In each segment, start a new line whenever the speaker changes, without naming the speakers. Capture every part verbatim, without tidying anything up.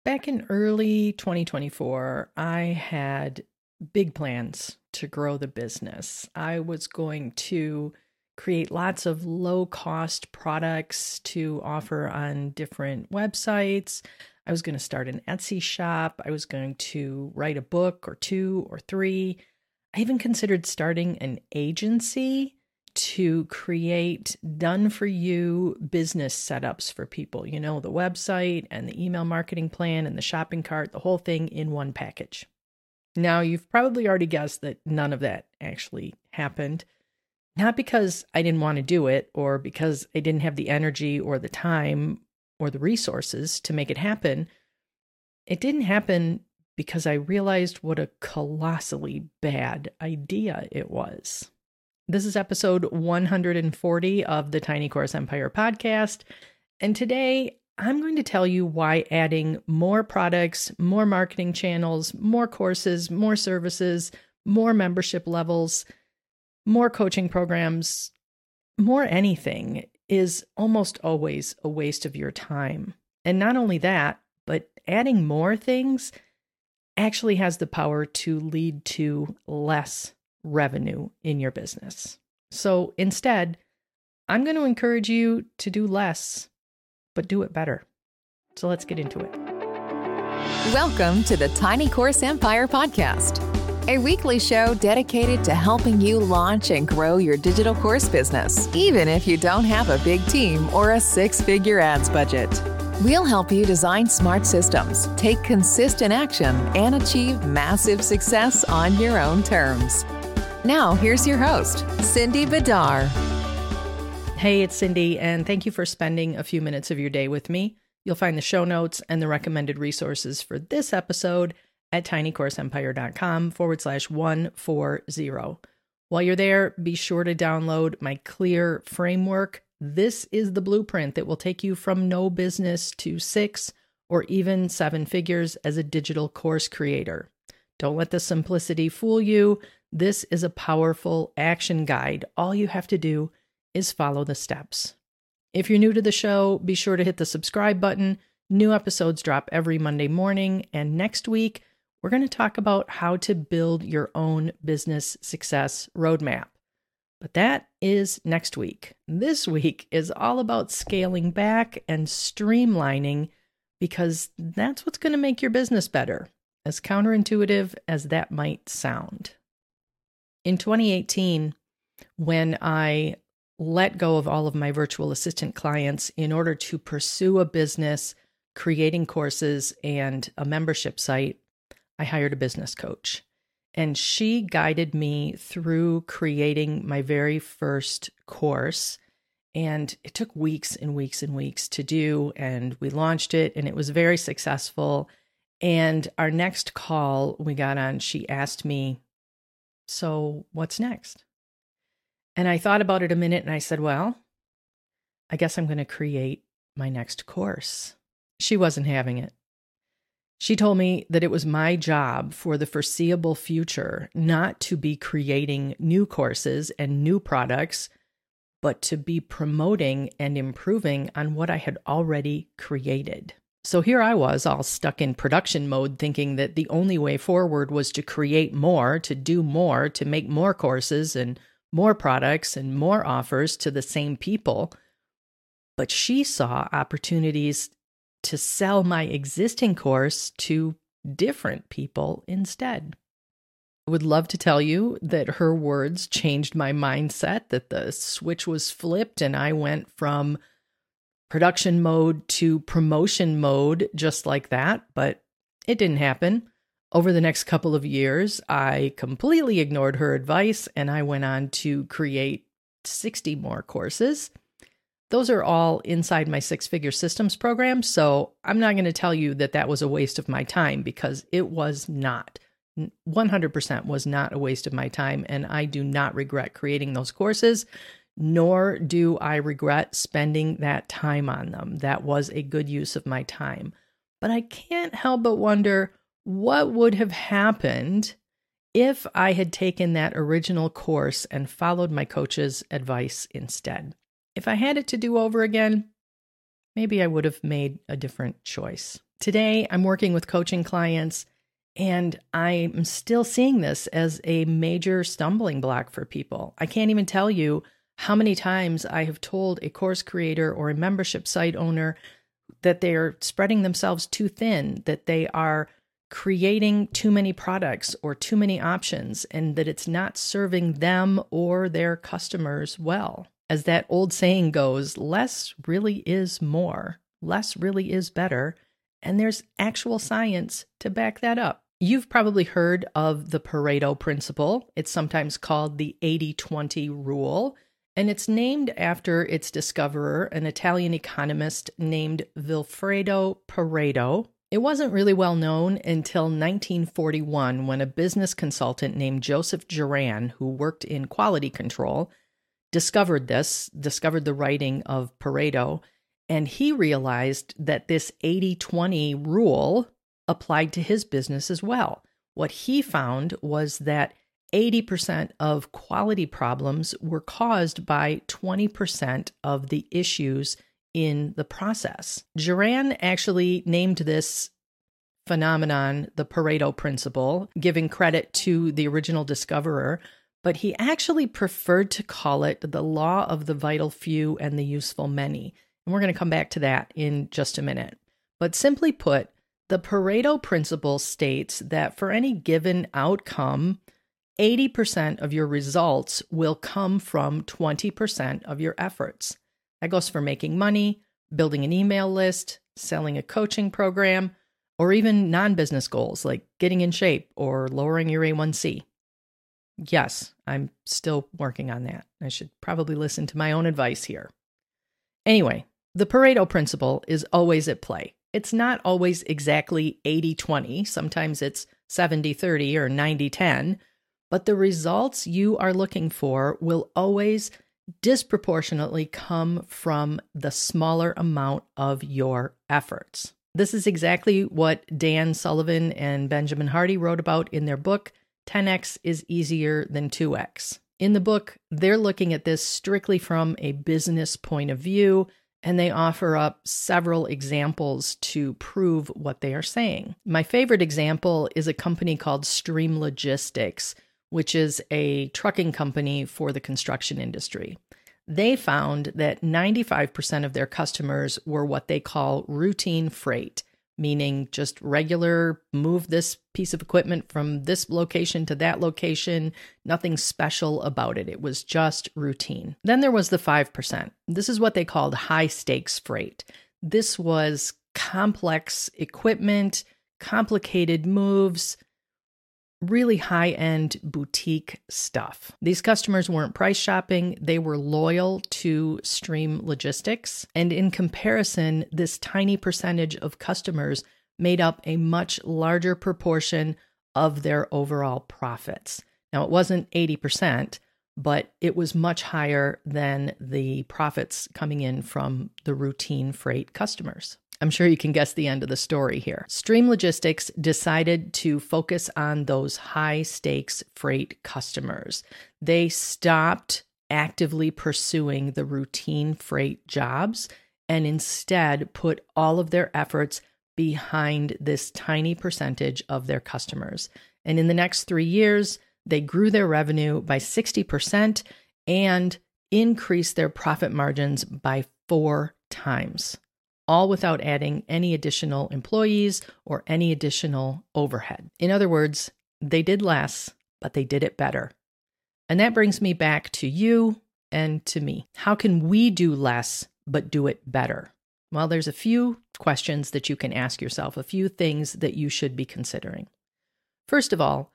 Back in early twenty twenty-four, I had big plans to grow the business. I was going to create lots of low-cost products to offer on different websites. I was going to start an Etsy shop. I was going to write a book or two or three. I even considered starting an agency to create done-for-you business setups for people. You know, the website and the email marketing plan and the shopping cart, the whole thing in one package. Now, you've probably already guessed that none of that actually happened. Not because I didn't want to do it or because I didn't have the energy or the time or the resources to make it happen. It didn't happen because I realized what a colossally bad idea it was. This is episode one hundred forty of the Tiny Course Empire podcast, and today I'm going to tell you why adding more products, more marketing channels, more courses, more services, more membership levels, more coaching programs, more anything is almost always a waste of your time. And not only that, but adding more things actually has the power to lead to less revenue in your business. So instead, I'm going to encourage you to do less, but do it better. So let's get into it.
Welcome to the Tiny Course Empire podcast, a weekly show dedicated to helping you launch and grow your digital course business, even if you don't have a big team or a six-figure ads budget. We'll help you design smart systems, take consistent action, and achieve massive success on your own terms. Now, here's your host, Cindy Bidar.
Hey, it's Cindy, and thank you for spending a few minutes of your day with me. You'll find the show notes and the recommended resources for this episode at tinycourseempire.com forward slash 140. While you're there, be sure to download my Clear framework. This is the blueprint that will take you from no business to six or even seven figures as a digital course creator. Don't let the simplicity fool you. This is a powerful action guide. All you have to do is follow the steps. If you're new to the show, be sure to hit the subscribe button. New episodes drop every Monday morning. And next week, we're going to talk about how to build your own business success roadmap. But that is next week. This week is all about scaling back and streamlining because that's what's going to make your business better, as counterintuitive as that might sound. In twenty eighteen, when I let go of all of my virtual assistant clients in order to pursue a business, creating courses, and a membership site, I hired a business coach. And she guided me through creating my very first course. And it took weeks and weeks and weeks to do. And we launched it, and it was very successful. And our next call we got on, she asked me, "So what's next?" And I thought about it a minute and I said, well, I guess I'm going to create my next course. She wasn't having it. She told me that it was my job for the foreseeable future not to be creating new courses and new products, but to be promoting and improving on what I had already created. So here I was, all stuck in production mode, thinking that the only way forward was to create more, to do more, to make more courses and more products and more offers to the same people. But she saw opportunities to sell my existing course to different people instead. I would love to tell you that her words changed my mindset, that the switch was flipped and I went from production mode to promotion mode just like that, but it didn't happen. Over the next couple of years, I completely ignored her advice and I went on to create sixty more courses. Those are all inside my six-figure systems program, so I'm not going to tell you that that was a waste of my time because it was not. one hundred percent was not a waste of my time, and I do not regret creating those courses, nor do I regret spending that time on them. That was a good use of my time. But I can't help but wonder, what would have happened if I had taken that original course and followed my coach's advice instead? If I had it to do over again, maybe I would have made a different choice. Today, I'm working with coaching clients, and I'm still seeing this as a major stumbling block for people. I can't even tell you how many times I have told a course creator or a membership site owner that they're spreading themselves too thin, that they are creating too many products or too many options, and that it's not serving them or their customers well. As that old saying goes, less really is more. Less really is better. And there's actual science to back that up. You've probably heard of the Pareto principle. It's sometimes called the eighty twenty rule, and it's named after its discoverer, an Italian economist named Vilfredo Pareto. It wasn't really well known until nineteen forty-one, when a business consultant named Joseph Juran, who worked in quality control, discovered this, discovered the writing of Pareto, and he realized that this eighty twenty rule applied to his business as well. What he found was that eighty percent of quality problems were caused by twenty percent of the issues in the process. Juran actually named this phenomenon the Pareto principle, giving credit to the original discoverer, but he actually preferred to call it the law of the vital few and the useful many. And we're going to come back to that in just a minute. But simply put, the Pareto principle states that for any given outcome, eighty percent of your results will come from twenty percent of your efforts. That goes for making money, building an email list, selling a coaching program, or even non-business goals like getting in shape or lowering your A one C. Yes, I'm still working on that. I should probably listen to my own advice here. Anyway, the Pareto principle is always at play. It's not always exactly eighty twenty. Sometimes it's seventy thirty or ninety ten. But the results you are looking for will always disproportionately come from the smaller amount of your efforts. This is exactly what Dan Sullivan and Benjamin Hardy wrote about in their book, ten X is Easier Than two X. In the book, they're looking at this strictly from a business point of view, and they offer up several examples to prove what they are saying. My favorite example is a company called Stream Logistics, which is a trucking company for the construction industry. They found that ninety-five percent of their customers were what they call routine freight, meaning just regular, move this piece of equipment from this location to that location, nothing special about it. It was just routine. Then there was the five percent. This is what they called high stakes freight. This was complex equipment, complicated moves, really high-end boutique stuff. These customers weren't price shopping. They were loyal to Stream Logistics. And in comparison, this tiny percentage of customers made up a much larger proportion of their overall profits. Now, it wasn't eighty percent, but it was much higher than the profits coming in from the routine freight customers. I'm sure you can guess the end of the story here. Stream Logistics decided to focus on those high-stakes freight customers. They stopped actively pursuing the routine freight jobs and instead put all of their efforts behind this tiny percentage of their customers. And in the next three years, they grew their revenue by sixty percent and increased their profit margins by four times. All without adding any additional employees or any additional overhead. In other words, they did less, but they did it better. And that brings me back to you and to me. How can we do less, but do it better? Well, there's a few questions that you can ask yourself, a few things that you should be considering. First of all,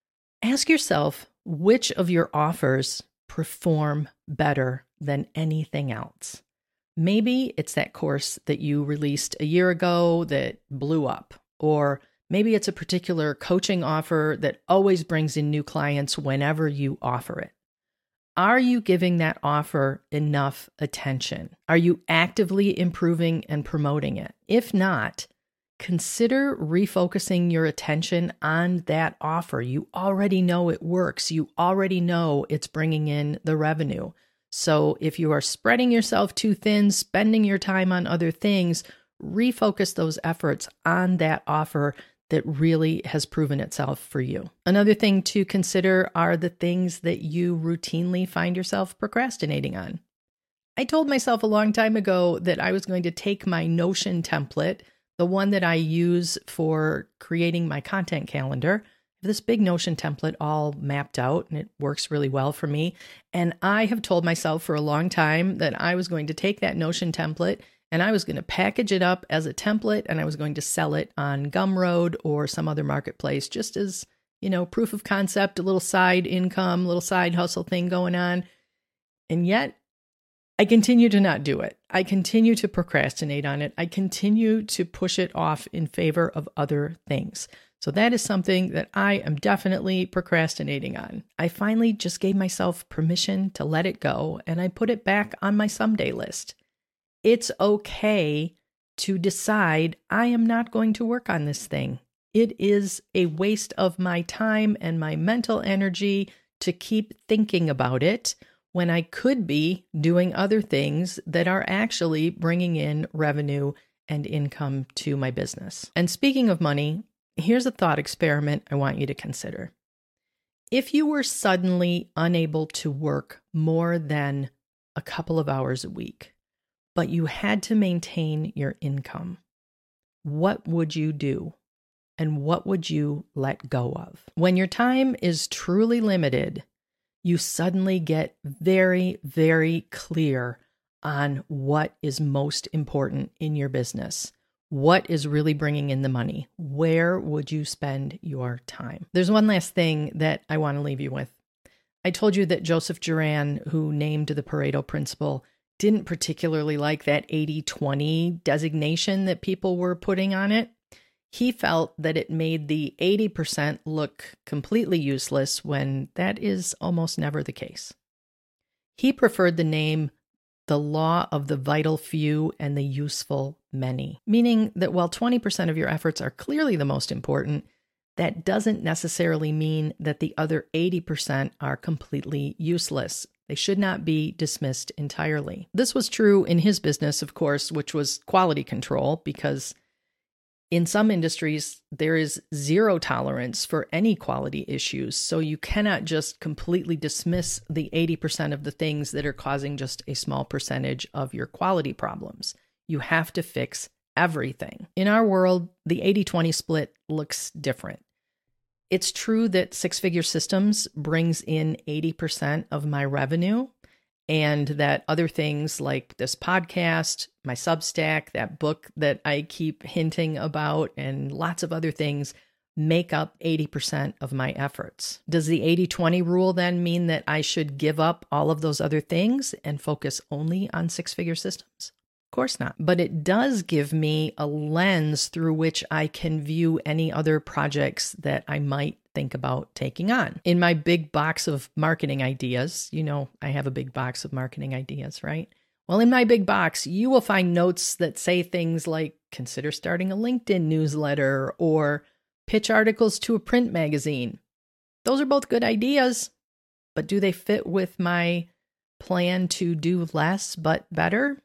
ask yourself which of your offers perform better than anything else. Maybe it's that course that you released a year ago that blew up, or maybe it's a particular coaching offer that always brings in new clients whenever you offer it. Are you giving that offer enough attention? Are you actively improving and promoting it? If not, consider refocusing your attention on that offer. You already know it works. You already know it's bringing in the revenue. So if you are spreading yourself too thin, spending your time on other things, refocus those efforts on that offer that really has proven itself for you. Another thing to consider are the things that you routinely find yourself procrastinating on. I told myself a long time ago that I was going to take my Notion template, the one that I use for creating my content calendar, this big Notion template all mapped out, and it works really well for me. And I have told myself for a long time that I was going to take that Notion template and I was going to package it up as a template and I was going to sell it on Gumroad or some other marketplace just as, you know, proof of concept, a little side income, little side hustle thing going on. And yet I continue to not do it. I continue to procrastinate on it. I continue to push it off in favor of other things. So that is something that I am definitely procrastinating on. I finally just gave myself permission to let it go, and I put it back on my someday list. It's okay to decide I am not going to work on this thing. It is a waste of my time and my mental energy to keep thinking about it when I could be doing other things that are actually bringing in revenue and income to my business. And speaking of money, here's a thought experiment I want you to consider. If you were suddenly unable to work more than a couple of hours a week, but you had to maintain your income, what would you do? And what would you let go of? When your time is truly limited, you suddenly get very, very clear on what is most important in your business. What is really bringing in the money? Where would you spend your time? There's one last thing that I want to leave you with. I told you that Joseph Juran, who named the Pareto principle, didn't particularly like that eighty twenty designation that people were putting on it. He felt that it made the eighty percent look completely useless when that is almost never the case. He preferred the name the law of the vital few and the useful many, meaning that while twenty percent of your efforts are clearly the most important, that doesn't necessarily mean that the other eighty percent are completely useless. They should not be dismissed entirely. This was true in his business, of course, which was quality control, because in some industries, there is zero tolerance for any quality issues. So you cannot just completely dismiss the eighty percent of the things that are causing just a small percentage of your quality problems. You have to fix everything. In our world, the eighty twenty split looks different. It's true that Six Figure Systems brings in eighty percent of my revenue, and that other things like this podcast, my Substack, that book that I keep hinting about, and lots of other things make up eighty percent of my efforts. Does the eighty twenty rule then mean that I should give up all of those other things and focus only on Six Figure Systems? Of course not. But it does give me a lens through which I can view any other projects that I might think about taking on. In my big box of marketing ideas, you know, I have a big box of marketing ideas, right? Well, in my big box, you will find notes that say things like, consider starting a LinkedIn newsletter or pitch articles to a print magazine. Those are both good ideas, but do they fit with my plan to do less but better?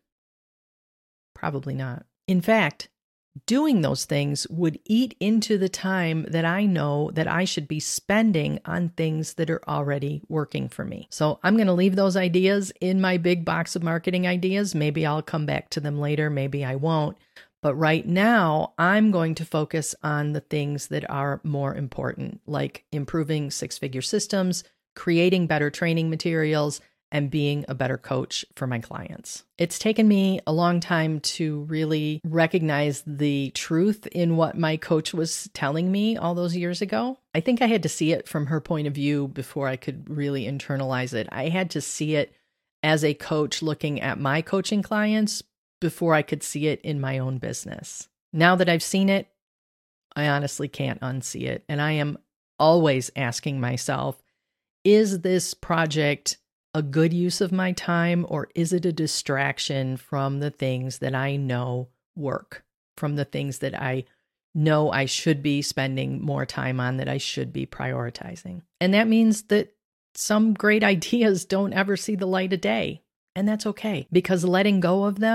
Probably not. In fact, doing those things would eat into the time that I know that I should be spending on things that are already working for me. So I'm going to leave those ideas in my big box of marketing ideas. Maybe I'll come back to them later. Maybe I won't. But right now, I'm going to focus on the things that are more important, like improving six-figure systems, creating better training materials, and being a better coach for my clients. It's taken me a long time to really recognize the truth in what my coach was telling me all those years ago. I think I had to see it from her point of view before I could really internalize it. I had to see it as a coach looking at my coaching clients before I could see it in my own business. Now that I've seen it, I honestly can't unsee it. And I am always asking myself, is this project a good use of my time, or is it a distraction from the things that I know work, from the things that I know I should be spending more time on, that I should be prioritizing? And that means that some great ideas don't ever see the light of day. And that's okay, because letting go of them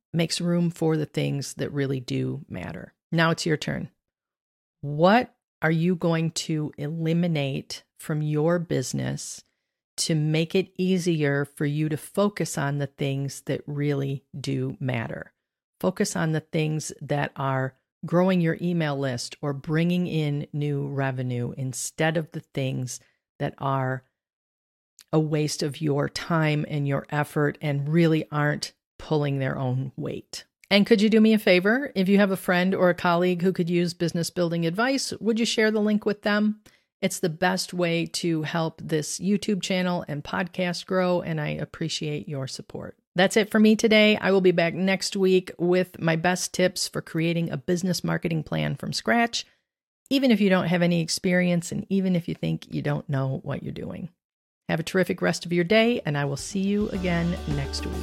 makes room for the things that really do matter. Now it's your turn. What are you going to eliminate from your business to make it easier for you to focus on the things that really do matter? Focus on the things that are growing your email list or bringing in new revenue instead of the things that are a waste of your time and your effort and really aren't pulling their own weight. And could you do me a favor? If you have a friend or a colleague who could use business building advice, would you share the link with them? It's the best way to help this YouTube channel and podcast grow, and I appreciate your support. That's it for me today. I will be back next week with my best tips for creating a business marketing plan from scratch, even if you don't have any experience and even if you think you don't know what you're doing. Have a terrific rest of your day, and I will see you again next week.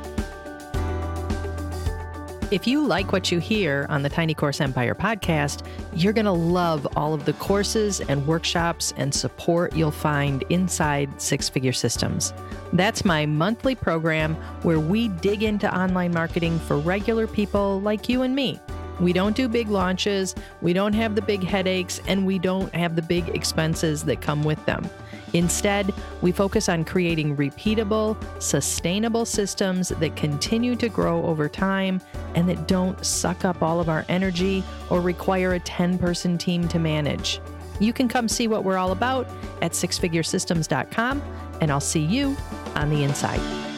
If you like what you hear on the Tiny Course Empire podcast, you're going to love all of the courses and workshops and support you'll find inside Six Figure Systems. That's my monthly program where we dig into online marketing for regular people like you and me. We don't do big launches, we don't have the big headaches, and we don't have the big expenses that come with them. Instead, we focus on creating repeatable, sustainable systems that continue to grow over time and that don't suck up all of our energy or require a ten-person team to manage. You can come see what we're all about at six figure systems dot com, and I'll see you on the inside.